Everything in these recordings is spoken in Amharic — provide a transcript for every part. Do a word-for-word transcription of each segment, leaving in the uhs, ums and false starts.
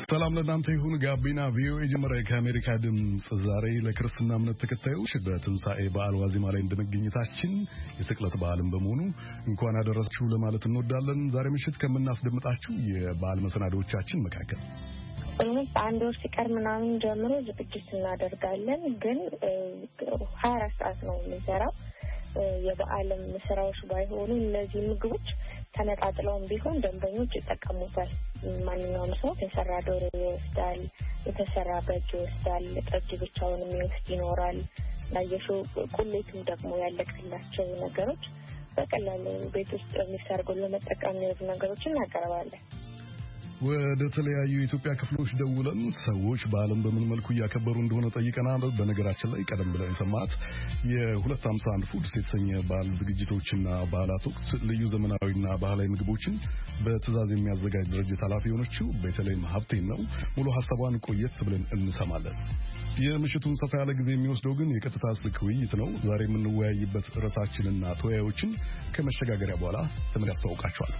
ሰላም ለእናንተ ይሁን። ጋቢና ቪኦኤ ጀመረ። ከአሜሪካ ድምጽ ዛሬ ለክርስትና እምነት ተከታዮች በትንሣኤ በዓል ዋዜማ ላይ እንደመገኘታችን የስቅለት በዓልን በመሆኑ እንኳን አደረሳችሁ ለማለት እንወዳለን። ዛሬ ምሽት ከምናስደምጣችሁ የበዓል መሰናዶዎቻችን መካከል ኦልሞስት አንድ ወር ሲቀር ምናምን ጀምሮ ዝግጅት እናደርጋለን። ግን ሀያ አራት ሰዓት ነው የምንሰራው። የበዓልም ስራዎች ባይሆኑ እነዚህ ምግቦች ተነጣጥለውም ቢሆን ደንበኞች ይጠቀሙታል። ማንኛውም ሰው የተሰራ ዶሮ ይወስዳል፣ የተሰራ በግ ይወስዳል፣ ጠጅ ብቻውን የሚወስድ ይኖራል። ላየሹ ቁሌቱም ደግሞ ያለቀላቸው ነገሮች በቀላሉ ቤት ውስጥ የሚሰርጉ ለመጠቀም የሚሆኑ ነገሮችን እናቀርባለን። ወደ ተለያዩ የኢትዮጵያ ክፍሎች ደውለን ሰዎች በዓለም በምን መልኩ እያከበሩ እንደሆነ ጠይቀናል። በነገራችን ላይ ቀደም ብለን የሰማት የሁለት ሃምሳ አንድ ፉድስ የተሰኘ በዓል ዝግጅቶችና በዓላት ወቅት ልዩ ዘመናዊና ባህላዊ ምግቦችን በትዕዛዝ የሚያዘጋጅ ድርጅት ኃላፊ የሆነችው በተለይም ሀብቴን ነው። ሙሉ ሀሳቧን ቆየት ብለን እንሰማለን። የምሽቱን ሰፋ ያለ ጊዜ የሚወስደው ግን የቀጥታ ስልክ ውይይት ነው። ዛሬ የምንወያይበት ርዕሳችንና ተወያዮችን ከመሸጋገሪያ በኋላ ተመልሰን ያስተዋውቃቸዋለሁ።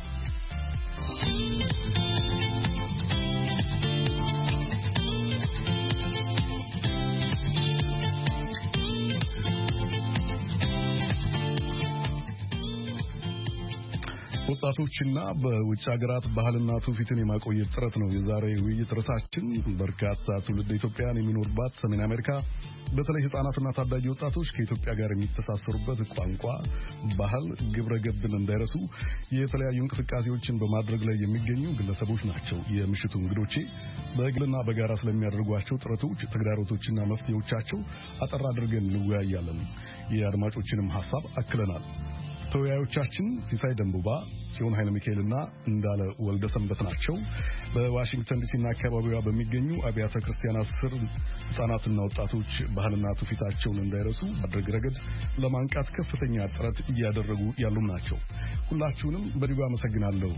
ወጣቶችና በውጭ ሀገራት ባህልና ትውፊትን የማቆየት ጥረት ነው የዛሬ ውይይት ርዕሳችን። በርካታ ትውልደ ኢትዮጵያውያን የሚኖርባት ሰሜን አሜሪካ በተለይ ህጻናትና ታዳጊ ወጣቶች ከኢትዮጵያ ጋር የሚተሳሰሩበት ቋንቋ፣ ባህል፣ ግብረ ገብን እንዳይረሱ የተለያዩ እንቅስቃሴዎችን በማድረግ ላይ የሚገኙ ግለሰቦች ናቸው የምሽቱ እንግዶቼ። በግልና በጋራ ስለሚያደርጓቸው ጥረቶች፣ ተግዳሮቶችና መፍትሄዎቻቸው አጠር አድርገን እንወያያለን። የአድማጮችንም ሐሳብ አክለናል። ተወያዮቻችን ሲሳይ ደንቡባ፣ ሲሆን ኃይለ ሚካኤልና እንዳለ ወልደ ሰንበት ናቸው። በዋሽንግተን ዲሲና አካባቢዋ በሚገኙ አብያተ ክርስቲያናት ስር ህጻናትና ወጣቶች ባህልና ትውፊታቸውን እንዳይረሱ ማድረግ ረገድ ለማንቃት ከፍተኛ ጥረት እያደረጉ ያሉ ናቸው። ሁላችሁንም በልዩ አመሰግናለሁ።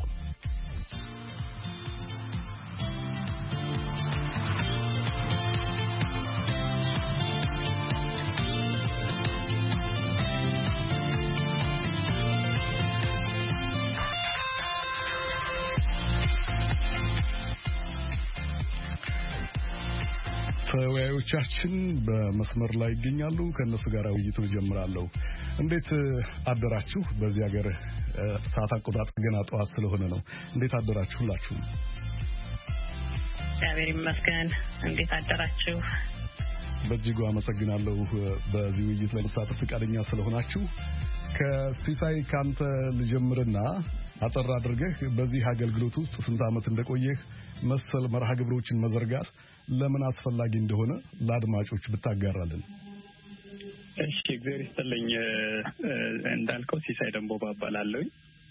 ተወያዮቻችን በመስመር ላይ ይገኛሉ። ከነሱ ጋር ውይይቱን ጀምራለሁ። እንዴት አደራችሁ? በዚህ ሀገር ሰዓት አቆጣጠር ገና ጠዋት ስለሆነ ነው። እንዴት አደራችሁ ሁላችሁ? እግዚአብሔር ይመስገን። እንዴት አደራችሁ? በእጅጉ አመሰግናለሁ በዚህ ውይይት ላይ መሳተፍ ፈቃደኛ ስለሆናችሁ። ከሲሳይ ካንተ ልጀምርና አጠር አድርገህ በዚህ አገልግሎት ውስጥ ስንት ዓመት እንደቆየህ መሰል መርሃ ግብሮችን መዘርጋት ለምን አስፈላጊ እንደሆነ ለአድማጮች ብታጋራልን። እሺ፣ እግዚአብሔር ይስጥልኝ። እንዳልከው ሲሳይ ደንቦባ እባላለሁ።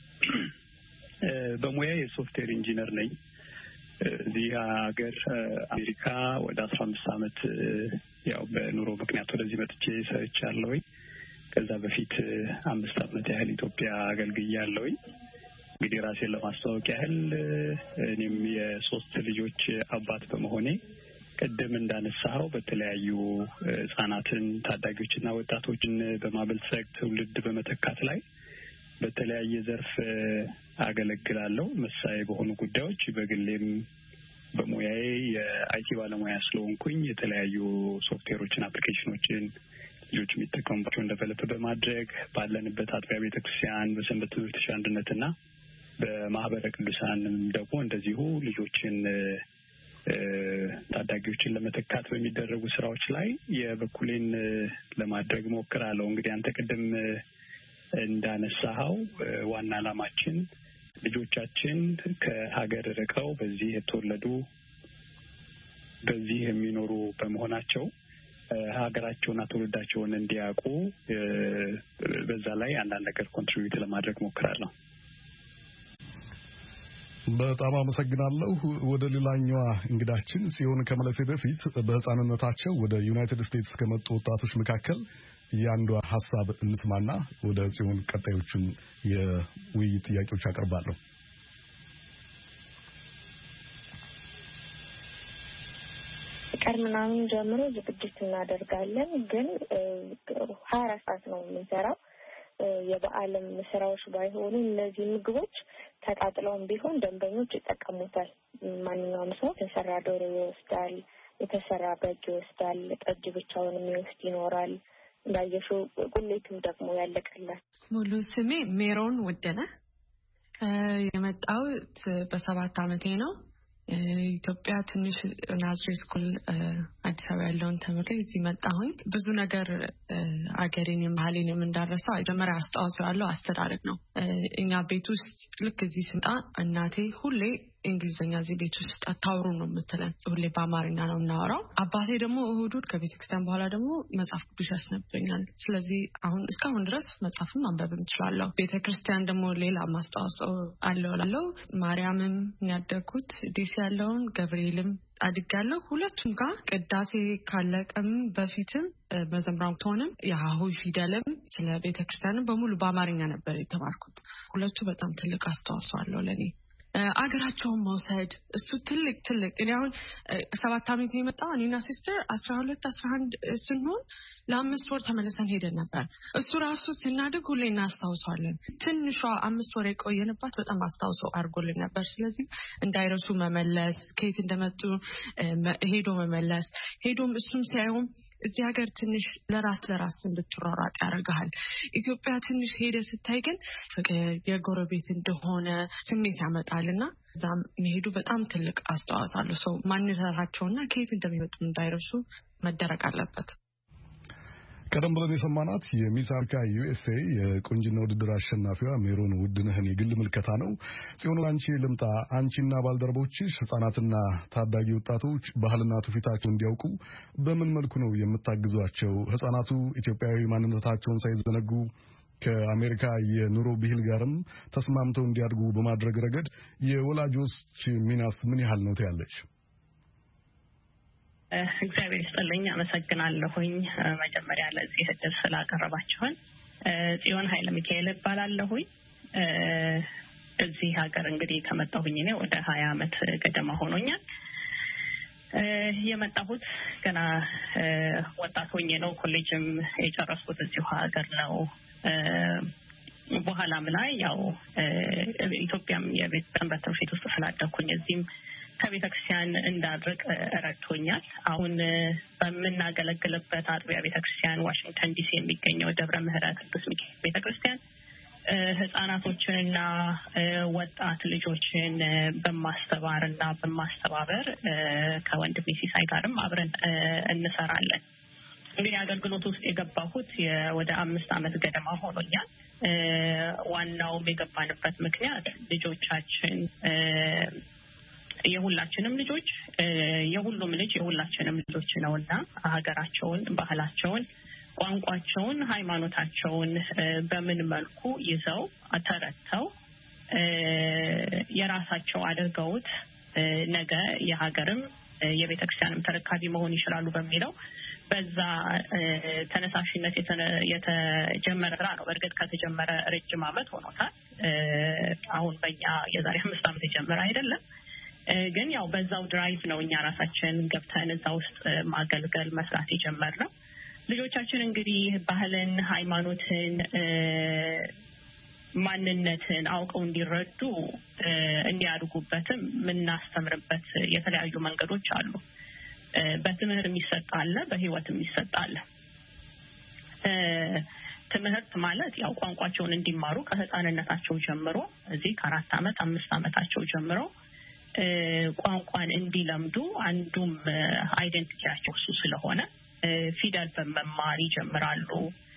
በሙያ የሶፍትዌር ኢንጂነር ነኝ። እዚህ ሀገር አሜሪካ ወደ አስራ አምስት ዓመት ያው በኑሮ ምክንያት ወደዚህ መጥቼ ሰርቻለሁ። ከዛ በፊት አምስት ዓመት ያህል ኢትዮጵያ አገልግያለሁ። እንግዲህ ራሴን ለማስተዋወቅ ያህል እኔም የሶስት ልጆች አባት በመሆኔ ቀደም እንዳነሳው በተለያዩ ህጻናትን፣ ታዳጊዎችና ወጣቶችን በማበልጸግ ትውልድ በመተካት ላይ በተለያየ ዘርፍ አገለግላለሁ። መሳይ በሆኑ ጉዳዮች በግሌም በሙያዬ የአይቲ ባለሙያ ስለሆንኩኝ የተለያዩ ሶፍትዌሮችን፣ አፕሊኬሽኖችን ልጆች የሚጠቀሙባቸውን ዴቨሎፕ በማድረግ ባለንበት አጥቢያ ቤተክርስቲያን በሰንበት ትምህርት ቤት አንድነትና በማህበረ ቅዱሳንም ደግሞ እንደዚሁ ልጆችን ታዳጊዎችን ለመተካት በሚደረጉ ስራዎች ላይ የበኩሌን ለማድረግ ሞክራለሁ። እንግዲህ አንተ ቅድም እንዳነሳኸው ዋና ዓላማችን ልጆቻችን ከሀገር ርቀው በዚህ የተወለዱ በዚህ የሚኖሩ በመሆናቸው ሀገራቸውና ትውልዳቸውን እንዲያውቁ በዛ ላይ አንዳንድ ነገር ኮንትሪቢዩት ለማድረግ ሞክራለሁ። በጣም አመሰግናለሁ። ወደ ሌላኛዋ እንግዳችን ሲሆን ከመለፌ በፊት በህፃንነታቸው ወደ ዩናይትድ ስቴትስ ከመጡ ወጣቶች መካከል ያንዷ ሐሳብ እንስማና ወደ ጽዮን ቀጣዮቹን የውይይት ጥያቄዎች አቀርባለሁ። ቀር ምናምን ጀምሮ ዝግጅት እናደርጋለን። ግን ሀያ አራት ሰዓት ነው የምንሰራው። የበዓለም ስራዎች ባይሆኑ እነዚህ ምግቦች ተቃጥለውም ቢሆን ደንበኞች ይጠቀሙታል። ማንኛውም ሰው የተሰራ ዶሮ ይወስዳል፣ የተሰራ በግ ይወስዳል፣ ጠጅ ብቻውን የሚወስድ ይኖራል። እንዳየሽው ቁሌቱም ደግሞ ያለቀላል። ሙሉ ስሜ ሜሮን ውድነህ የመጣሁት በሰባት ዓመቴ ነው። ኢትዮጵያ ትንሽ ናዝሬት ስኩል አዲስ አበባ ያለውን ተምሬ እዚህ መጣሁኝ። ብዙ ነገር አገሬንም ባህሌንም እንዳረሳው መጀመሪያ አስተዋጽኦ ያለው አስተዳደግ ነው። እኛ ቤት ውስጥ ልክ እዚህ ስንጣ እናቴ ሁሌ እንግሊዘኛ እዚህ ቤት ውስጥ አታውሩ ነው የምትለን። ሁሌ በአማርኛ ነው እናወራው። አባቴ ደግሞ እሁድ እሁድ ከቤተክርስቲያን በኋላ ደግሞ መጽሐፍ ቅዱስ ያስነብኛል። ስለዚህ አሁን እስካሁን ድረስ መጽሐፍም ማንበብም እችላለሁ። ቤተክርስቲያን ደግሞ ሌላ ማስተዋጽኦ አለው ላለው ማርያምም ያደግኩት ዲሲ ያለውን ገብርኤልም አድጋለሁ። ሁለቱም ጋር ቅዳሴ ካለቀም በፊትም መዘምራን ሆነም የሃሁ ፊደልም ስለ ቤተክርስቲያንም በሙሉ በአማርኛ ነበር የተማርኩት። ሁለቱ በጣም ትልቅ አስተዋጽኦ አለው ለኔ። አገራቸውን መውሰድ እሱ ትልቅ ትልቅ እኔ አሁን ሰባት ዓመት ነው የመጣው። እኔና ሲስተር አስራ ሁለት አስራ አንድ ስንሆን ለአምስት ወር ተመለሰን ሄደን ነበር። እሱ ራሱ ስናድግ ሁሌ እናስታውሳለን። ትንሿ አምስት ወር የቆየንባት በጣም አስታውሰው አድርጎልን ነበር። ስለዚህ እንዳይረሱ መመለስ፣ ከየት እንደመጡ ሄዶ መመለስ፣ ሄዶም እሱም ሲያዩም እዚህ ሀገር ትንሽ ለራስ ለራስ እንድትሯሯጥ ያደርጋል። ኢትዮጵያ ትንሽ ሄደ ስታይ ግን የጎረቤት እንደሆነ ስሜት ያመጣልና እዛም መሄዱ በጣም ትልቅ አስተዋጽኦ አለው። ሰው ማንነታቸውና ከየት እንደሚመጡ እንዳይረሱ መደረግ አለበት። ቀደም ብለን የሰማናት የሚስ አፍሪካ ዩኤስኤ የቆንጅና ውድድር አሸናፊዋ ሜሮን ውድነህን የግል ምልከታ ነው። ጽዮን አንቺ ልምጣ። አንቺና ባልደረቦችሽ ህጻናትና ታዳጊ ወጣቶች ባህልና ትውፊታቸውን እንዲያውቁ በምን መልኩ ነው የምታግዟቸው? ህጻናቱ ኢትዮጵያዊ ማንነታቸውን ሳይዘነጉ ከአሜሪካ የኑሮ ብሂል ጋርም ተስማምተው እንዲያድጉ በማድረግ ረገድ የወላጆች ሚናስ ምን ያህል ነው ትያለሽ? እግዚአብሔር ይስጥልኝ። አመሰግናለሁኝ መጀመሪያ ለዚህ እድል ስላቀረባችሁን። ጽዮን ኃይለ ሚካኤል እባላለሁኝ። እዚህ ሀገር እንግዲህ ከመጣሁኝ እኔ ወደ ሀያ ዓመት ገደማ ሆኖኛል። የመጣሁት ገና ወጣት ሆኜ ነው። ኮሌጅም የጨረስኩት እዚሁ ሀገር ነው። በኋላም ላይ ያው ኢትዮጵያም የቤት ሰንበት ትምህርት ቤት ውስጥ ስላደኩኝ እዚህም ከቤተክርስቲያን እንዳድርግ ረድቶኛል። አሁን በምናገለግልበት አጥቢያ ቤተክርስቲያን ዋሽንግተን ዲሲ የሚገኘው ደብረ ምሕረት ቅዱስ ሚካኤል ቤተክርስቲያን ህጻናቶችንና ወጣት ልጆችን በማስተባርና በማስተባበር ከወንድሜ ሲሳይ ጋርም አብረን እንሰራለን። እንግዲህ አገልግሎት ውስጥ የገባሁት ወደ አምስት ዓመት ገደማ ሆኖኛል። ዋናውም የገባንበት ምክንያት ልጆቻችን የሁላችንም ልጆች የሁሉም ልጅ የሁላችንም ልጆች ነውና ሀገራቸውን፣ ባህላቸውን፣ ቋንቋቸውን፣ ሃይማኖታቸውን በምን መልኩ ይዘው ተረድተው የራሳቸው አድርገውት ነገ የሀገርም የቤተክርስቲያንም ተረካቢ መሆን ይችላሉ በሚለው በዛ ተነሳሽነት የተጀመረ ስራ ነው። በእርግጥ ከተጀመረ ረጅም ዓመት ሆኖታል። አሁን በእኛ የዛሬ አምስት ዓመት የጀመረ አይደለም። ግን ያው በዛው ድራይቭ ነው እኛ ራሳችን ገብተን እዛ ውስጥ ማገልገል መስራት የጀመርነው። ልጆቻችን እንግዲህ ባህልን፣ ሃይማኖትን፣ ማንነትን አውቀው እንዲረዱ እንዲያድጉበትም የምናስተምርበት የተለያዩ መንገዶች አሉ። በትምህርት የሚሰጣል፣ በህይወት የሚሰጣል። ትምህርት ማለት ያው ቋንቋቸውን እንዲማሩ ከህፃንነታቸው ጀምሮ እዚህ ከአራት ዓመት አምስት ዓመታቸው ጀምሮ ቋንቋን እንዲለምዱ አንዱም አይደንቲቲያቸው እሱ ስለሆነ ፊደል በመማር ይጀምራሉ።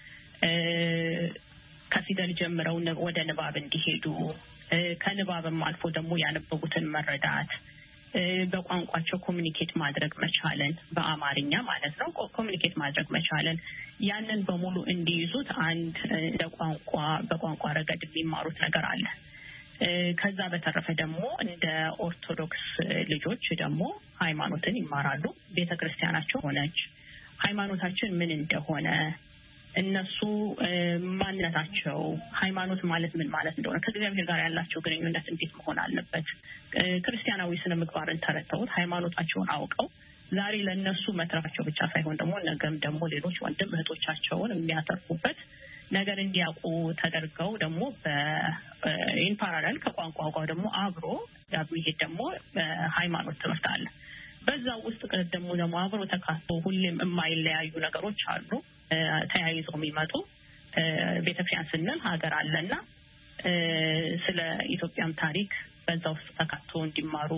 ከፊደል ጀምረው ወደ ንባብ እንዲሄዱ ከንባብም አልፎ ደግሞ ያነበቡትን መረዳት በቋንቋቸው ኮሚኒኬት ማድረግ መቻለን በአማርኛ ማለት ነው ኮሚኒኬት ማድረግ መቻለን ያንን በሙሉ እንዲይዙት አንድ ለቋንቋ በቋንቋ ረገድ የሚማሩት ነገር አለ። ከዛ በተረፈ ደግሞ እንደ ኦርቶዶክስ ልጆች ደግሞ ሃይማኖትን ይማራሉ። ቤተክርስቲያናቸው ሆነች ሃይማኖታችን ምን እንደሆነ እነሱ ማንነታቸው ሃይማኖት ማለት ምን ማለት እንደሆነ ከእግዚአብሔር ጋር ያላቸው ግንኙነት እንዴት መሆን አለበት ክርስቲያናዊ ስነ ምግባርን ተረድተው ሃይማኖታቸውን አውቀው ዛሬ ለነሱ መትረፋቸው ብቻ ሳይሆን ደግሞ ነገም ደግሞ ሌሎች ወንድም እህቶቻቸውን የሚያተርፉበት ነገር እንዲያውቁ ተደርገው ደግሞ በኢን ፓራሌል ከቋንቋው ጋር ደግሞ አብሮ ያብይት ደግሞ ሃይማኖት ትምህርት አለ። በዛው ውስጥ ደግሞ ደግሞ አብሮ ተካቶ ሁሌም የማይለያዩ ነገሮች አሉ ተያይዘው የሚመጡ ቤተክርስቲያን ስንል ሀገር አለና ስለ ኢትዮጵያም ታሪክ በዛው ውስጥ ተካቶ እንዲማሩ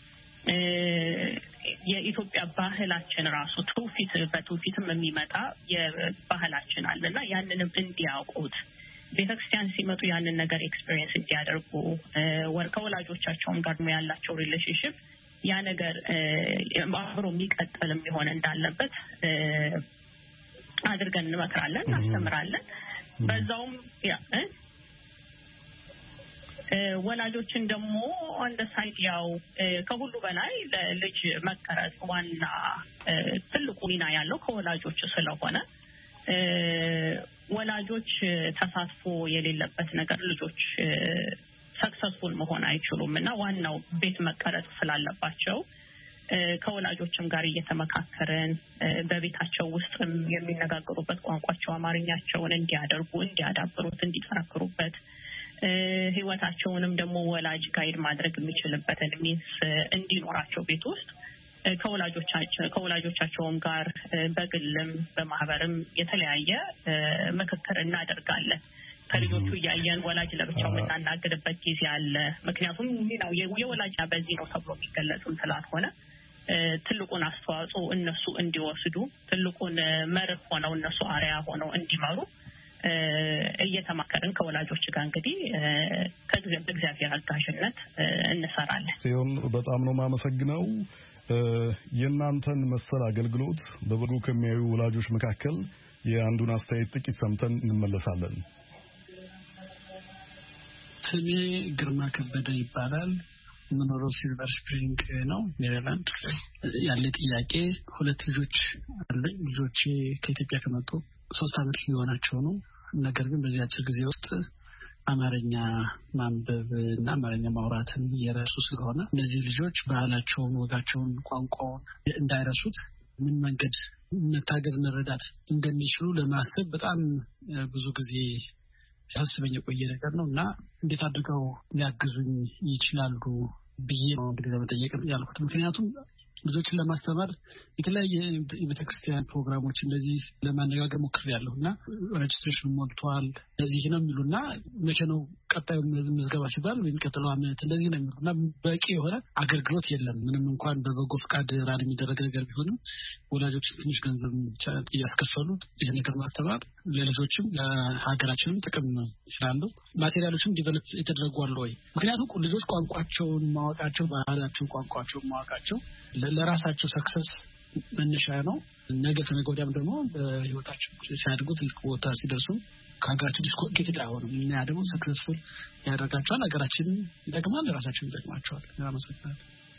የኢትዮጵያ ባህላችን ራሱ ትውፊት በትውፊትም የሚመጣ የባህላችን አለና ያንንም እንዲያውቁት ቤተክርስቲያን ሲመጡ ያንን ነገር ኤክስፒሪየንስ እንዲያደርጉ ከወላጆቻቸውም ጋር ያላቸው ሪሌሽንሺፕ ያ ነገር አብሮ የሚቀጥልም ሆነ እንዳለበት አድርገን እንመክራለን እናስተምራለን። በዛውም ያ ወላጆችን ደግሞ አንደ ሳይድ ያው ከሁሉ በላይ ለልጅ መቀረጽ ዋና ትልቁ ሚና ያለው ከወላጆች ስለሆነ ወላጆች ተሳትፎ የሌለበት ነገር ልጆች ሰክሰስፉል መሆን አይችሉም እና ዋናው ቤት መቀረጽ ስላለባቸው ከወላጆችም ጋር እየተመካከረን በቤታቸው ውስጥ የሚነጋገሩበት ቋንቋቸው አማርኛቸውን እንዲያደርጉ እንዲያዳብሩት እንዲጠነክሩበት ህይወታቸውንም ደግሞ ወላጅ ጋይድ ማድረግ የሚችልበትን ሚንስ እንዲኖራቸው ቤት ውስጥ ከወላጆቻቸው ከወላጆቻቸውም ጋር በግልም በማህበርም የተለያየ ምክክር እናደርጋለን። ከልጆቹ ያያን ወላጅ ለብቻው መናናገርበት ጊዜ አለ። ምክንያቱም ነው የወላጅ በዚህ ነው ተብሎ የሚገለጽም ስላልሆነ ትልቁን አስተዋጽኦ እነሱ እንዲወስዱ ትልቁን መርህ ሆነው እነሱ አሪያ ሆነው እንዲመሩ እየተማከረን ከወላጆች ጋር እንግዲህ ከእግዚአብሔር አጋዥነት እንሰራለን። ሲሆን በጣም ነው ማመሰግነው። የእናንተን መሰል አገልግሎት በበጎ ከሚያዩ ወላጆች መካከል የአንዱን አስተያየት ጥቂት ሰምተን እንመለሳለን። ስሜ ግርማ ከበደ ይባላል። የምኖረው ሲልቨር ስፕሪንግ ነው ሜሪላንድ። ያለ ጥያቄ ሁለት ልጆች አሉኝ። ልጆቼ ከኢትዮጵያ ከመጡ ሶስት አመት ሊሆናቸው ነው። ነገር ግን በዚህ አጭር ጊዜ ውስጥ አማርኛ ማንበብ እና አማርኛ ማውራትን እየረሱ ስለሆነ እነዚህ ልጆች ባህላቸውን፣ ወጋቸውን፣ ቋንቋውን እንዳይረሱት ምን መንገድ መታገዝ መረዳት እንደሚችሉ ለማሰብ በጣም ብዙ ጊዜ ያሳስበኝ የቆየ ነገር ነው እና እንዴት አድርገው ሊያግዙኝ ይችላሉ ብዬ ነው እንግዲህ ለመጠየቅ ያልኩት። ምክንያቱም ልጆችን ለማስተማር የተለያየ የቤተክርስቲያን ፕሮግራሞች እንደዚህ ለማነጋገር ሞክሬያለሁ እና ሬጅስትሬሽን ሞልቷል እንደዚህ ነው የሚሉና መቼ ነው ቀጣዩ ምዝገባ ሲባል የሚቀጥለው አመት እንደዚህ ነው የሚሉና በቂ የሆነ አገልግሎት የለም። ምንም እንኳን በበጎ ፈቃድ ራድ የሚደረግ ነገር ቢሆንም ወላጆች ትንሽ ገንዘብ ብቻ እያስከፈሉ ይህን ነገር ማስተማር ለልጆችም ለሀገራችንም ጥቅም ስላለው ማቴሪያሎችም ዲቨሎፕ የተደረጉ አሉ ወይ? ምክንያቱም ልጆች ቋንቋቸውን ማወቃቸው ባህላቸው ቋንቋቸውን ማወቃቸው ለራሳቸው ሰክሰስ መነሻ ነው። ነገ ከነገ ወዲያም ደግሞ በህይወታቸው ሲያድጉ ትልቅ ቦታ ሲደርሱ ከሀገራችን ዲስኮኔክትድ አይሆኑም እና ደግሞ ሰክሰስፉል ያደርጋቸዋል። ሀገራችንን ይጠቅማል፣ ለራሳቸው ይጠቅማቸዋል። አመሰግናለሁ።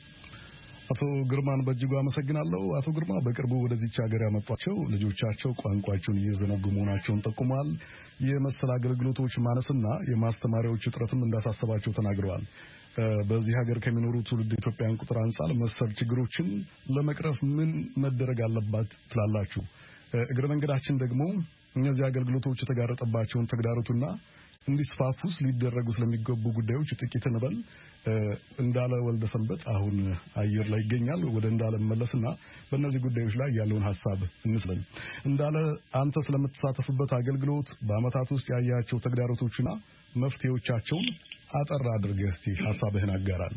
አቶ ግርማን በእጅጉ አመሰግናለሁ። አቶ ግርማ በቅርቡ ወደዚች ሀገር ያመጧቸው ልጆቻቸው ቋንቋቸውን እየዘነጉ መሆናቸውን ጠቁመዋል። የመሰል አገልግሎቶች ማነስና የማስተማሪያዎች እጥረትም እንዳሳሰባቸው ተናግረዋል። በዚህ ሀገር ከሚኖሩ ትውልድ ኢትዮጵያውያን ቁጥር አንጻር መሰል ችግሮችን ለመቅረፍ ምን መደረግ አለባት ትላላችሁ? እግረ መንገዳችን ደግሞ እነዚህ አገልግሎቶች የተጋረጠባቸውን ተግዳሮቱና እንዲስፋፉስ ሊደረጉ ስለሚገቡ ጉዳዮች ጥቂት እንበል። እንዳለ ወልደ ሰንበት አሁን አየር ላይ ይገኛል። ወደ እንዳለ መለስና በእነዚህ ጉዳዮች ላይ ያለውን ሐሳብ እንስለን። እንዳለ አንተ ስለምትሳተፍበት አገልግሎት በአመታት ውስጥ ያያቸው ተግዳሮቶችና መፍትሄዎቻቸውን አጠር አድርገህ እስቲ ሐሳብህን አጋራን።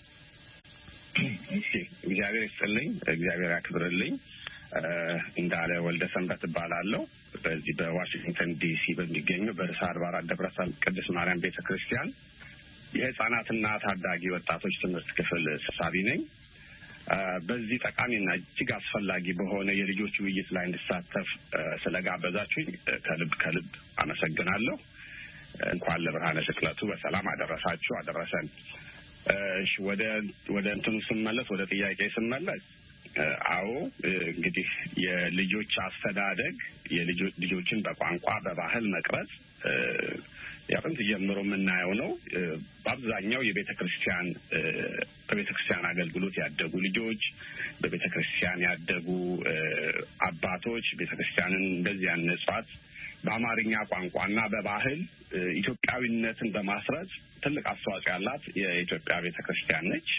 እሺ፣ እግዚአብሔር ይስጥልኝ፣ እግዚአብሔር ያክብርልኝ። እንዳለ ወልደ ሰንበት እባላለሁ። በዚህ በዋሽንግተን ዲሲ በሚገኘው በርዕሰ አድባራት ደብረ ቅድስት ማርያም ቤተክርስቲያን የህፃናትና ታዳጊ ወጣቶች ትምህርት ክፍል ሰብሳቢ ነኝ። በዚህ ጠቃሚና እጅግ አስፈላጊ በሆነ የልጆች ውይይት ላይ እንድሳተፍ ስለጋበዛችሁኝ ከልብ ከልብ አመሰግናለሁ። እንኳን ለብርሃነ ስቅለቱ በሰላም አደረሳችሁ አደረሰን። እሺ፣ ወደ ወደ እንትኑ ስመለስ ወደ ጥያቄ ስመለስ አዎ እንግዲህ የልጆች አስተዳደግ የልጆችን በቋንቋ በባህል መቅረጽ ያጥንት ጀምሮ የምናየው ነው። በአብዛኛው የቤተ ክርስቲያን በቤተ ክርስቲያን አገልግሎት ያደጉ ልጆች በቤተ ክርስቲያን ያደጉ አባቶች ቤተ ክርስቲያንን እንደዚህ ያነጿት በአማርኛ ቋንቋና በባህል ኢትዮጵያዊነትን በማስረጽ ትልቅ አስተዋጽኦ ያላት የኢትዮጵያ ቤተ ክርስቲያን ነች።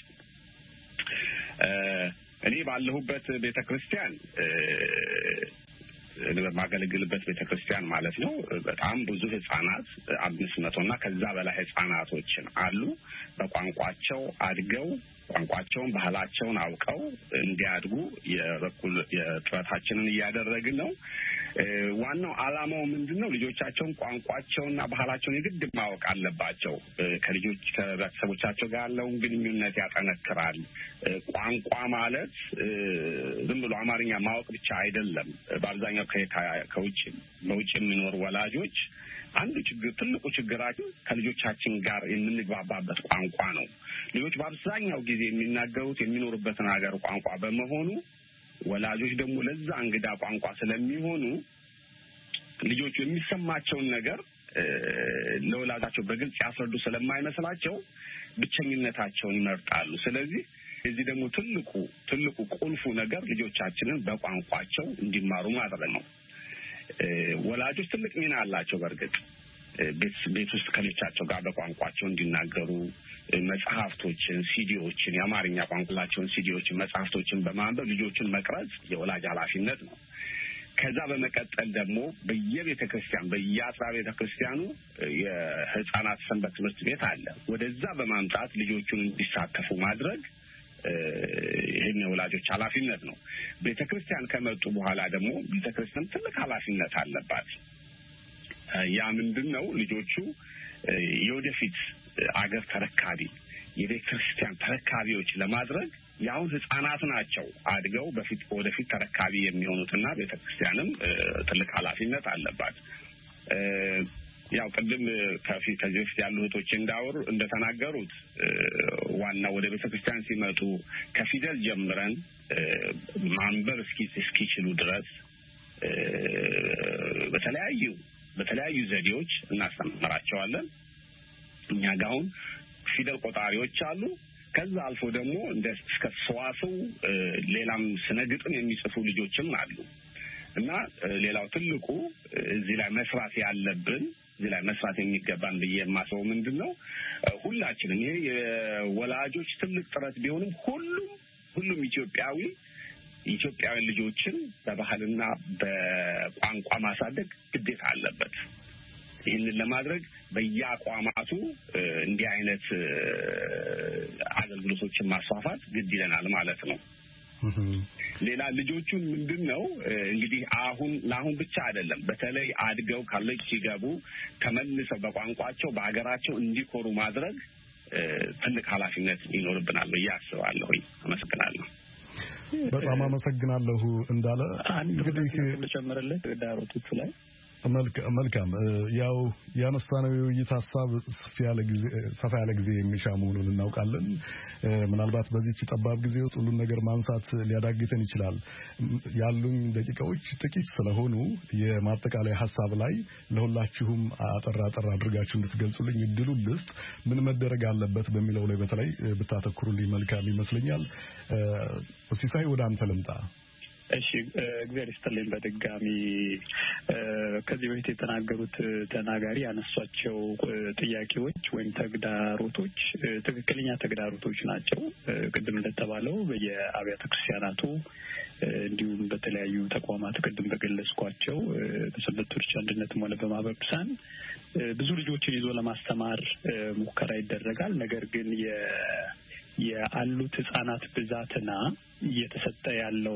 እኔ ባለሁበት ቤተ ክርስቲያን በማገለግልበት ቤተ ክርስቲያን ማለት ነው በጣም ብዙ ህፃናት አምስት መቶ እና ከዛ በላይ ህፃናቶችን አሉ። በቋንቋቸው አድገው ቋንቋቸውን ባህላቸውን አውቀው እንዲያድጉ የበኩል የጥረታችንን እያደረግን ነው። ዋናው ዓላማው ምንድነው? ልጆቻቸውን ቋንቋቸውንና ባህላቸውን የግድ ማወቅ አለባቸው። ከልጆች ከቤተሰቦቻቸው ጋር ያለውን ግንኙነት ያጠነክራል። ቋንቋ ማለት ዝም ብሎ አማርኛ ማወቅ ብቻ አይደለም። በአብዛኛው ከውጭ በውጭ የሚኖሩ ወላጆች አንዱ ችግር ትልቁ ችግራችን ከልጆቻችን ጋር የምንግባባበት ቋንቋ ነው። ልጆች በአብዛኛው ጊዜ የሚናገሩት የሚኖሩበትን ሀገር ቋንቋ በመሆኑ ወላጆች ደግሞ ለዛ እንግዳ ቋንቋ ስለሚሆኑ ልጆቹ የሚሰማቸውን ነገር ለወላጆቻቸው በግልጽ ያስረዱ ስለማይመስላቸው ብቸኝነታቸውን ይመርጣሉ። ስለዚህ እዚህ ደግሞ ትልቁ ትልቁ ቁልፉ ነገር ልጆቻችንን በቋንቋቸው እንዲማሩ ማድረግ ነው። ወላጆች ትልቅ ሚና አላቸው። በእርግጥ ቤት ቤት ውስጥ ከልጆቻቸው ጋር በቋንቋቸው እንዲናገሩ መጽሐፍቶችን፣ ሲዲዎችን የአማርኛ ቋንቋቸውን ሲዲዎችን፣ መጽሐፍቶችን በማንበብ ልጆችን መቅረጽ የወላጅ ኃላፊነት ነው። ከዛ በመቀጠል ደግሞ በየቤተ ክርስቲያን በየአጥቢያ ቤተ ክርስቲያኑ የህፃናት ሰንበት ትምህርት ቤት አለ። ወደዛ በማምጣት ልጆቹን እንዲሳተፉ ማድረግ ይሄን የወላጆች ኃላፊነት ነው። ቤተ ክርስቲያን ከመጡ በኋላ ደግሞ ቤተ ክርስቲያን ትልቅ ኃላፊነት አለባት። ያ ምንድነው? ልጆቹ የወደፊት አገር ተረካቢ የቤተ ክርስቲያን ተረካቢዎች ለማድረግ ያው ህፃናት ናቸው አድገው በፊት ወደፊት ተረካቢ የሚሆኑትና ቤተ ክርስቲያንም ትልቅ ኃላፊነት አለባት። ያው ቅድም ከፊት ከዚህ በፊት ያሉ እህቶች እንዳወሩ እንደተናገሩት ዋናው ወደ ቤተ ክርስቲያን ሲመጡ ከፊደል ጀምረን ማንበብ እስኪ እስኪችሉ ድረስ በተለያዩ በተለያዩ ዘዴዎች እናስተምራቸዋለን። እኛ ጋር አሁን ፊደል ቆጣሪዎች አሉ። ከዛ አልፎ ደግሞ እንደ እስከ ሰዋስው ሌላም ስነ ግጥም የሚጽፉ ልጆችም አሉ እና ሌላው ትልቁ እዚህ ላይ መስራት ያለብን እዚህ ላይ መስራት የሚገባን ብዬ የማስበው ምንድነው ሁላችንም ይሄ የወላጆች ትልቅ ጥረት ቢሆንም ሁሉም ሁሉም ኢትዮጵያዊ ኢትዮጵያዊ ልጆችን በባህልና በቋንቋ ማሳደግ ግዴታ አለበት። ይህንን ለማድረግ በየአቋማቱ እንዲህ አይነት አገልግሎቶችን ማስፋፋት ግድ ይለናል ማለት ነው። ሌላ ልጆቹን ምንድነው እንግዲህ አሁን ለአሁን ብቻ አይደለም በተለይ አድገው ካለች ሲገቡ ተመልሰው በቋንቋቸው በአገራቸው እንዲኮሩ ማድረግ ትልቅ ኃላፊነት ይኖርብናል ብዬ አስባለሁ። አመሰግናለሁ። በጣም አመሰግናለሁ። እንዳለ እንግዲህ ልጨምርልህ ዳሮቶቹ ላይ መልካም ያው ያነሳነው የውይይት ሀሳብ ሰፋ ያለ ጊዜ ሰፋ ያለ ጊዜ የሚሻ መሆኑን እናውቃለን። ምናልባት በዚህ ጠባብ ጊዜ ውስጥ ሁሉን ነገር ማንሳት ሊያዳግተን ይችላል። ያሉኝ ደቂቃዎች ጥቂት ስለሆኑ የማጠቃለያ ሀሳብ ላይ ለሁላችሁም አጠራ አጠራ አድርጋችሁ እንድትገልጹልኝ እድሉን ልስጥ። ምን መደረግ አለበት በሚለው ላይ በተለይ ብታተኩሩልኝ መልካም ይመስለኛል። ሲሳይ ወደ አንተ ልምጣ። እሺ እግዚአብሔር ይስጥልኝ። በድጋሚ ከዚህ በፊት የተናገሩት ተናጋሪ ያነሷቸው ጥያቄዎች ወይም ተግዳሮቶች ትክክለኛ ተግዳሮቶች ናቸው። ቅድም እንደተባለው በየአብያተ ክርስቲያናቱ እንዲሁም በተለያዩ ተቋማት ቅድም በገለጽኳቸው በሰንበት አንድነትም ሆነ በማህበረ ቅዱሳን ብዙ ልጆችን ይዞ ለማስተማር ሙከራ ይደረጋል። ነገር ግን የ የአሉት ህጻናት ብዛትና እየተሰጠ ያለው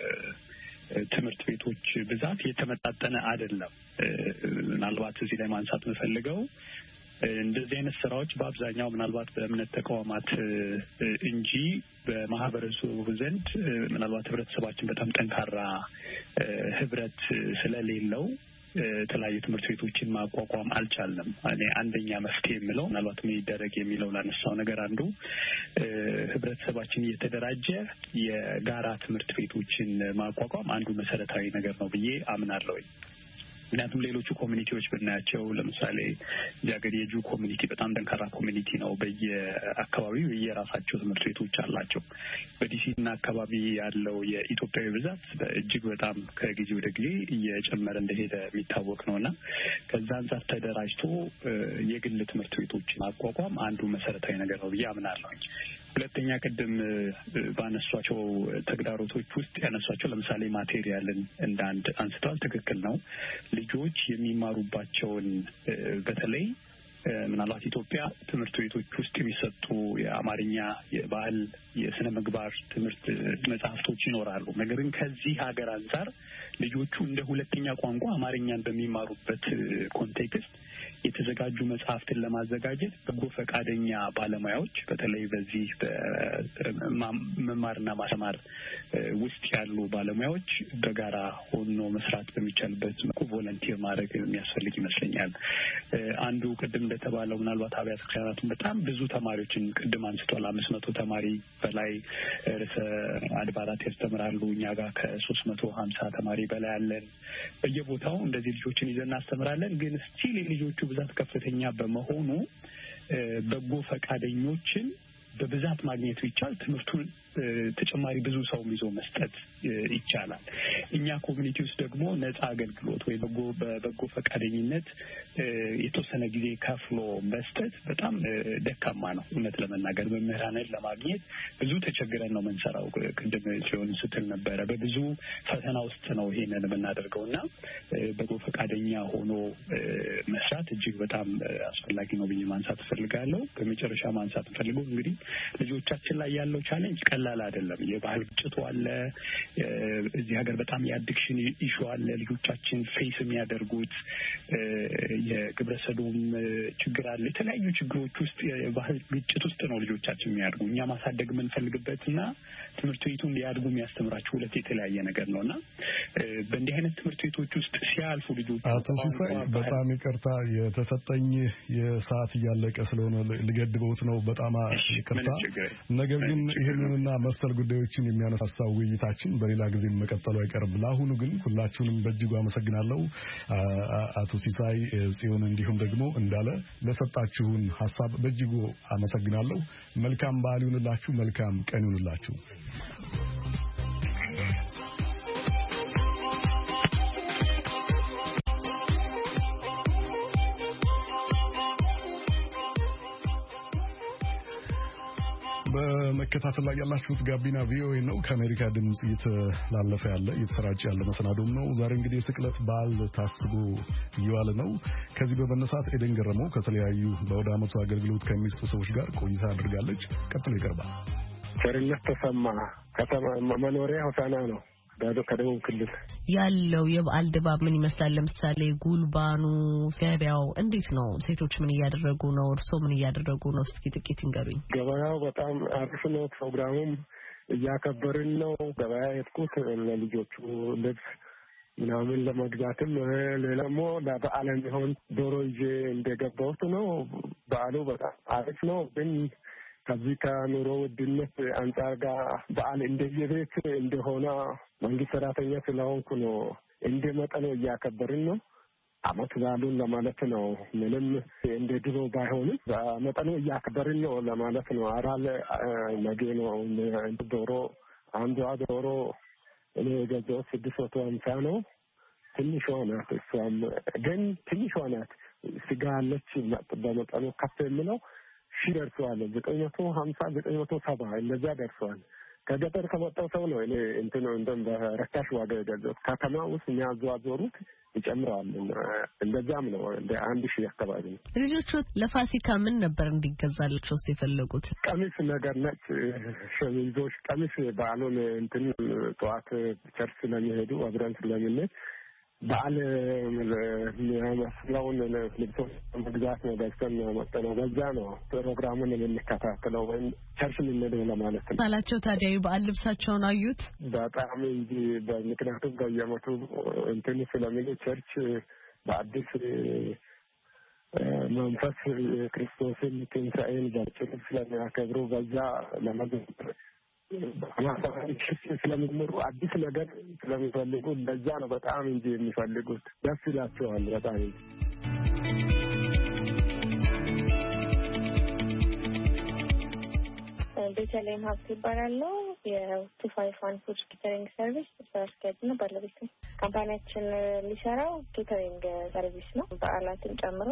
ትምህርት ቤቶች ብዛት የተመጣጠነ አይደለም። ምናልባት እዚህ ላይ ማንሳት የምፈልገው እንደዚህ አይነት ስራዎች በአብዛኛው ምናልባት በእምነት ተቋማት እንጂ በማህበረሰቡ ዘንድ ምናልባት ህብረተሰባችን በጣም ጠንካራ ህብረት ስለሌለው የተለያዩ ትምህርት ቤቶችን ማቋቋም አልቻልንም። እኔ አንደኛ መፍትሄ የምለው ምናልባት ምን ይደረግ የሚለው ላነሳው ነገር አንዱ ህብረተሰባችን እየተደራጀ የጋራ ትምህርት ቤቶችን ማቋቋም አንዱ መሰረታዊ ነገር ነው ብዬ አምናለሁ። ምክንያቱም ሌሎቹ ኮሚኒቲዎች ብናያቸው ለምሳሌ ጃገር የጁ ኮሚኒቲ በጣም ጠንካራ ኮሚኒቲ ነው። በየአካባቢው የራሳቸው ትምህርት ቤቶች አላቸው። በዲሲና አካባቢ ያለው የኢትዮጵያዊ ብዛት እጅግ በጣም ከጊዜ ወደ ጊዜ እየጨመረ እንደሄደ የሚታወቅ ነውና ከዛ አንጻር ተደራጅቶ የግል ትምህርት ቤቶችን ማቋቋም አንዱ መሰረታዊ ነገር ነው ብዬ አምናለሁ። ሁለተኛ ቅድም ባነሷቸው ተግዳሮቶች ውስጥ ያነሷቸው ለምሳሌ ማቴሪያልን እንደ አንድ አንስተዋል። ትክክል ነው። ልጆች የሚማሩባቸውን በተለይ ምናልባት ኢትዮጵያ ትምህርት ቤቶች ውስጥ የሚሰጡ የአማርኛ፣ የባህል፣ የስነ ምግባር ትምህርት መጽሐፍቶች ይኖራሉ። ነገር ግን ከዚህ ሀገር አንጻር ልጆቹ እንደ ሁለተኛ ቋንቋ አማርኛን በሚማሩበት ኮንቴክስት የተዘጋጁ መጽሐፍትን ለማዘጋጀት በጎ ፈቃደኛ ባለሙያዎች በተለይ በዚህ በመማርና ማስተማር ውስጥ ያሉ ባለሙያዎች በጋራ ሆኖ መስራት በሚቻልበት መልኩ ቮለንቲር ማድረግ የሚያስፈልግ ይመስለኛል። አንዱ ቅድም እንደተባለው ምናልባት አብያተ ክርስቲያናቱን በጣም ብዙ ተማሪዎችን ቅድም አንስቷል። አምስት መቶ ተማሪ በላይ ርዕሰ አድባራት ያስተምራሉ። እኛ ጋር ከሶስት መቶ ሀምሳ ተማሪ በላይ አለን። በየቦታው እንደዚህ ልጆችን ይዘን እናስተምራለን። ግን ስቲል የልጆቹ ብዛት ከፍተኛ በመሆኑ በጎ ፈቃደኞችን በብዛት ማግኘት ይቻላል። ትምህርቱን ተጨማሪ ብዙ ሰው ይዞ መስጠት ይቻላል። እኛ ኮሚኒቲ ውስጥ ደግሞ ነፃ አገልግሎት ወይ በጎ በበጎ ፈቃደኝነት የተወሰነ ጊዜ ከፍሎ መስጠት በጣም ደካማ ነው። እውነት ለመናገር መምህራንን ለማግኘት ብዙ ተቸግረን ነው የምንሰራው። ቅድም ሲሆን ስትል ነበረ በብዙ ፈተና ውስጥ ነው ይሄንን የምናደርገውና በጎ ፈቃደኛ ሆኖ መስራት እጅግ በጣም አስፈላጊ ነው ብዬ ማንሳት እፈልጋለሁ። በመጨረሻ ማንሳት እፈልገው እንግዲህ ልጆቻችን ላይ ያለው ቻሌንጅ ቀላል አይደለም። የባህል ግጭቱ አለ። እዚህ ሀገር በጣም የአዲክሽን ኢሹ አለ። ልጆቻችን ፌስ የሚያደርጉት የግብረ ሰዶም ችግር አለ። የተለያዩ ችግሮች ውስጥ የባህል ግጭት ውስጥ ነው ልጆቻችን የሚያድጉ። እኛ ማሳደግ የምንፈልግበትና ትምህርት ቤቱ እንዲያድጉ የሚያስተምራቸው ሁለት የተለያየ ነገር ነውና በእንዲህ አይነት ትምህርት ቤቶች ውስጥ ሲያልፉ ልጆች አቶ ሲሳይ በጣም ይቅርታ የተሰጠኝ የሰዓት እያለቀ ስለሆነ ልገድበውት ነው። በጣም ይቅርታ። ነገር ግን ይህንንና መሰል ጉዳዮችን የሚያነሳሳው ውይይታችን በሌላ ጊዜ መቀጠሉ አይቀርም። ለአሁኑ ግን ሁላችሁንም በእጅጉ አመሰግናለሁ። አቶ ሲሳይ፣ ጽዮን እንዲሁም ደግሞ እንዳለ ለሰጣችሁን ሀሳብ በእጅጉ አመሰግናለሁ። መልካም በዓል ይሁንላችሁ። መልካም ቀን ይሁንላችሁ። በመከታተል ላይ ያላችሁት ጋቢና ቪኦኤ ነው። ከአሜሪካ ድምጽ እየተላለፈ ያለ እየተሰራጨ ያለ መሰናዶም ነው። ዛሬ እንግዲህ የስቅለት በዓል ታስቦ እየዋለ ነው። ከዚህ በመነሳት ኤደን ገረመው ከተለያዩ በወደ ዓመቱ አገልግሎት ከሚሰጡ ሰዎች ጋር ቆይታ አድርጋለች። ቀጥሎ ይቀርባል። ቸርነት ተሰማ ከተማ መኖሪያ ሆሳና ነው። ከደቡብ ክልል ያለው የበዓል ድባብ ምን ይመስላል? ለምሳሌ ጉልባኑ፣ ገበያው እንዴት ነው? ሴቶች ምን እያደረጉ ነው? እርስዎ ምን እያደረጉ ነው? እስኪ ጥቂት ይንገሩኝ። ገበያው በጣም አሪፍ ነው። ፕሮግራሙም እያከበርን ነው። ገበያ የሄድኩት ለልጆቹ ልብስ ምናምን ለመግዛትም ሌላ ደግሞ ለበዓል የሚሆን ዶሮ ይዤ እንደገባሁት ነው። በዓሉ በጣም አሪፍ ነው። ግን ከዚህ ከኑሮ ውድነት አንጻር ጋር በዓል እንደየቤት እንደሆነ መንግስት ሰራተኛ ስለሆንኩ ነው እንደ መጠኑ እያከበርን ነው። አመት በዓሉን ለማለት ነው። ምንም እንደ ድሮ ባይሆንም በመጠኑ እያከበርን ነው ለማለት ነው። አራል ነገ ነው ዶሮ አንዷ ዶሮ እኔ የገዛሁት ስድስት መቶ ሀምሳ ነው። ትንሿ ናት። እሷም ግን ትንሿ ናት። ስጋ አለች በመጠኑ ከፍ የምለው ሺህ ደርሰዋል። ዘጠኝ መቶ ሀምሳ ዘጠኝ መቶ ሰባ እንደዛ ደርሰዋል። ከገጠር ከመጣው ሰው ነው እኔ እንትን እንደም በረካሽ ዋጋ የገዛሁት። ከተማ ውስጥ የሚያዘዋወሩት ይጨምራል። እንደዛም ነው እንደ አንድ ሺህ አካባቢ ነው። ልጆቹ ለፋሲካ ምን ነበር እንዲገዛላቸው የፈለጉት? ቀሚስ ነገር ነጭ ሸሚዞች፣ ቀሚስ በዓሉን እንትን ጠዋት ቸርች ስለሚሄዱ አብረን ስለምንሄድ በዓል የሚያመስለውን ልብሶች መግዛት ነው። ገዝተን መጠነው በዛ ነው ፕሮግራሙን የምንከታተለው ወይም ቸርች የምንሄደው ለማለት ነው። ባላቸው ታዲያ በዓል ልብሳቸውን አዩት? በጣም እንጂ በምክንያቱም በየዓመቱ እንትን ስለሚሉ ቸርች በአዲስ መንፈስ ክርስቶስን ትንሣኤን በጭር ስለሚያከብሩ በዛ ለመገበር ስለሚመሩ አዲስ ነገር ስለሚፈልጉ እንደዛ ነው በጣም እንጂ የሚፈልጉት ደስ ይላቸዋል በጣም እንጂ። ቤተልሔም ሀብት ይባላል። የቱ ፋይቭ ዋን ፉድ ኬተሪንግ ሰርቪስ ስራ አስኪያጅ ነው ባለቤት ነው። ካምፓኒያችን የሚሰራው ኬተሪንግ ሰርቪስ ነው። በዓላትን ጨምሮ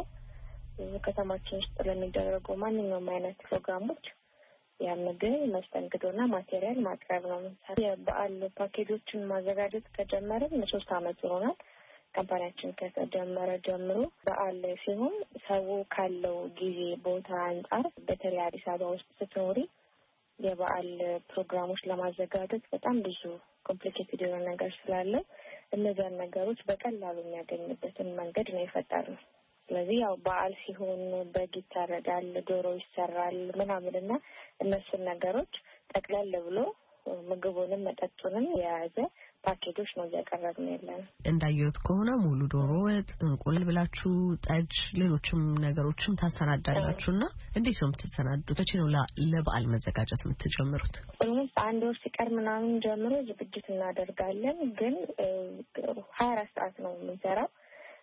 ከተማችን ውስጥ ለሚደረጉ ማንኛውም አይነት ፕሮግራሞች የምግብ መስተንግዶና ማቴሪያል ማቅረብ ነው። የበዓል ፓኬጆችን ማዘጋጀት ከጀመርን ሶስት አመት ይሆናል። ካምፓኒያችን ከተጀመረ ጀምሮ በዓል ሲሆን ሰው ካለው ጊዜ ቦታ አንጻር በተለይ አዲስ አበባ ውስጥ ስትኖሪ የበዓል ፕሮግራሞች ለማዘጋጀት በጣም ብዙ ኮምፕሊኬትድ የሆነ ነገር ስላለ እነዚያን ነገሮች በቀላሉ የሚያገኝበትን መንገድ ነው የፈጠርነው። ስለዚህ ያው በዓል ሲሆን በግ ይታረዳል፣ ዶሮ ይሰራል ምናምንና እነሱን ነገሮች ጠቅለል ብሎ ምግቡንም መጠጡንም የያዘ ፓኬጆች ነው እያቀረብን ያለን። እንዳየሁት ከሆነ ሙሉ ዶሮ ወጥ፣ እንቁላል ብላችሁ ጠጅ፣ ሌሎችም ነገሮችም ታሰናዳላችሁና እንዴት ነው የምትሰናዱት? እቺ ነው ለበዓል መዘጋጀት የምትጀምሩት? ኦልሞስት አንድ ወር ሲቀር ምናምን ጀምሮ ዝግጅት እናደርጋለን። ግን ሀያ አራት ሰዓት ነው የምንሰራው።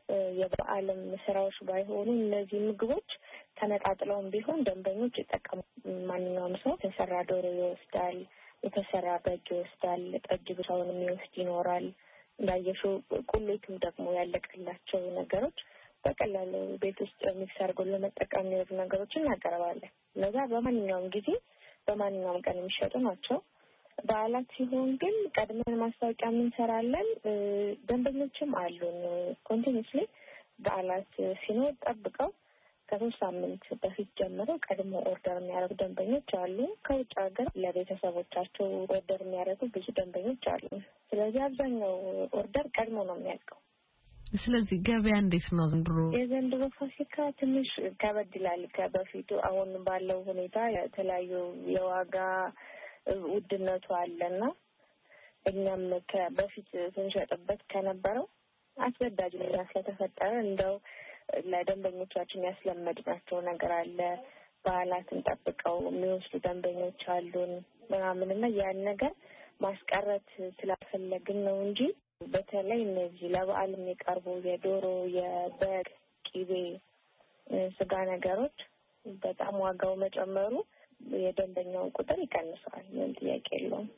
የበዓልም ስራዎች ባይሆኑ እነዚህ ምግቦች ተነጣጥለውም ቢሆን ደንበኞች ይጠቀሙ። ማንኛውም ሰው የተሰራ ዶሮ ይወስዳል፣ የተሰራ በግ ይወስዳል፣ ጠጅ ብቻውን የሚወስድ ይኖራል። እንዳየሽው ቁሌቱም ደግሞ ያለቀላቸው ነገሮች በቀላሉ ቤት ውስጥ ሚክስ አድርጎ ለመጠቀም የሚወዱ ነገሮችን እናቀርባለን። እነዛ በማንኛውም ጊዜ በማንኛውም ቀን የሚሸጡ ናቸው። በዓላት ሲሆን ግን ቀድመን ማስታወቂያ እንሰራለን። ደንበኞችም አሉን ኮንቲኒስሊ በዓላት ሲኖር ጠብቀው ከሶስት ሳምንት በፊት ጀምሮ ቀድሞ ኦርደር የሚያደርጉ ደንበኞች አሉ። ከውጭ ሀገር ለቤተሰቦቻቸው ኦርደር የሚያደርጉ ብዙ ደንበኞች አሉ። ስለዚህ አብዛኛው ኦርደር ቀድሞ ነው የሚያልቀው። ስለዚህ ገበያ እንዴት ነው ዘንድሮ? የዘንድሮ ፋሲካ ትንሽ ከበድ ይላል ከበፊቱ። አሁን ባለው ሁኔታ የተለያዩ የዋጋ ውድነቱ አለና እኛም በፊት ስንሸጥበት ከነበረው አስገዳጅ ነገር ስለተፈጠረ እንደው ለደንበኞቻችን ያስለመድናቸው ነገር አለ። በዓላትን ጠብቀው የሚወስዱ ደንበኞች አሉን ምናምንና ያን ነገር ማስቀረት ስላልፈለግን ነው እንጂ በተለይ እነዚህ ለበዓል የሚቀርቡ የዶሮ፣ የበግ፣ ቂቤ፣ ስጋ ነገሮች በጣም ዋጋው መጨመሩ የደንበኛውን ቁጥር ይቀንሳል። ምን ጥያቄ የለውም።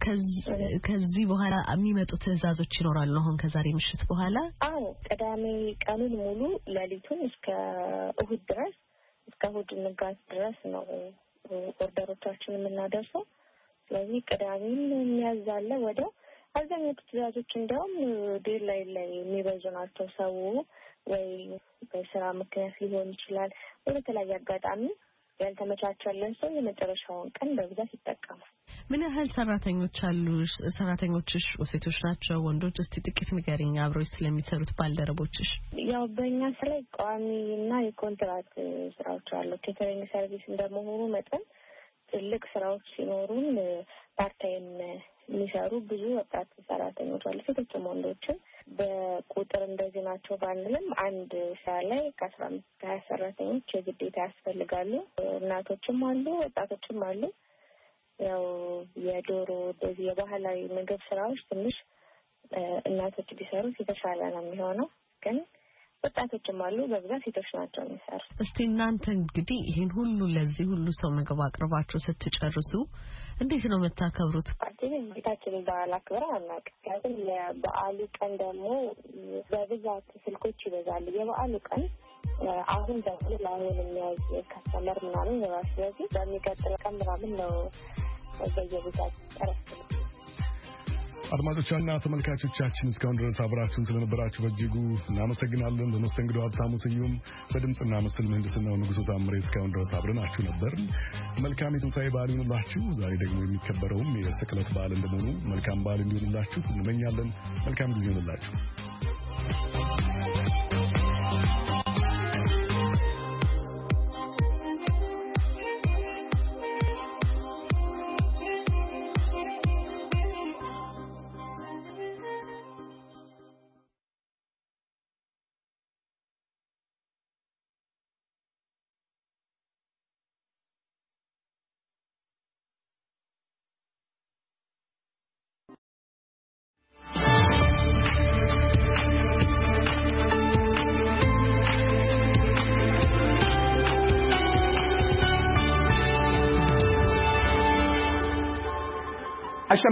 ከዚህ በኋላ የሚመጡ ትዕዛዞች ይኖራሉ አሁን ከዛሬ ምሽት በኋላ? አዎ፣ ቅዳሜ ቀኑን ሙሉ ሌሊቱን እስከ እሁድ ድረስ እስከ እሁድ ንጋት ድረስ ነው ኦርደሮቻችን የምናደርሰው። ስለዚህ ቅዳሜም የሚያዛለ ወዲያው አብዛኞቹ ትዕዛዞች እንዲያውም ዴር ላይ ላይ የሚበዙ ናቸው። ሰው ወይ በስራ ምክንያት ሊሆን ይችላል ወይ በተለያየ አጋጣሚ ያልተመቻቸልን ሰው የመጨረሻውን ቀን በብዛት ይጠቀማል። ምን ያህል ሰራተኞች አሉ? ሰራተኞችሽ ሴቶች ናቸው ወንዶች? እስቲ ጥቂት ንገሪኝ አብረው ስለሚሰሩት ባልደረቦችሽ። ያው በእኛ ስራ ቋሚና የኮንትራት ስራዎች አሉ። ኬተሪንግ ሰርቪስ እንደመሆኑ መጠን ትልቅ ስራዎች ሲኖሩን ፓርታይም የሚሰሩ ብዙ ወጣት ሰራተኞች አሉ፣ ሴቶችም ወንዶችም። በቁጥር እንደዚህ ናቸው ባንልም አንድ ስራ ላይ ከአስራ አምስት ከሀያ ሰራተኞች የግዴታ ያስፈልጋሉ። እናቶችም አሉ፣ ወጣቶችም አሉ። ያው የዶሮ እንደዚህ የባህላዊ ምግብ ስራዎች ትንሽ እናቶች ቢሰሩት የተሻለ ነው የሚሆነው፣ ግን ወጣቶችም አሉ። በብዛት ሴቶች ናቸው የሚሰሩ። እስቲ እናንተ እንግዲህ ይሄን ሁሉ ለዚህ ሁሉ ሰው ምግብ አቅርባችሁ ስትጨርሱ እንዴት ነው የምታከብሩት? አዲስ ቤታችን በዓል አክብረን አናውቅም። ምክንያቱም የበዓሉ ቀን ደግሞ በብዛት ስልኮች ይበዛሉ። የበዓሉ ቀን አሁን ደግሞ ለአሁን የሚያዝ ከስተመር ምናምን ይኖራል። ስለዚህ በሚቀጥለው ቀን ምናምን ነው በየቤታችን ጠረፍ። አድማጮቻችንና ተመልካቾቻችን እስካሁን ድረስ አብራችሁን ስለነበራችሁ በእጅጉ እናመሰግናለን። በመስተንግዶ ሀብታሙ ስዩም፣ በድምፅና ምስል ምህንድስናው ንጉሱ ታምሬ እስካሁን ድረስ አብረናችሁ ነበር። መልካም የትንሣኤ በዓል ይሁንላችሁ። ዛሬ ደግሞ የሚከበረውም የስቅለት በዓል እንደመሆኑ መልካም በዓል እንዲሆንላችሁ እንመኛለን። መልካም ጊዜ ይሁንላችሁ።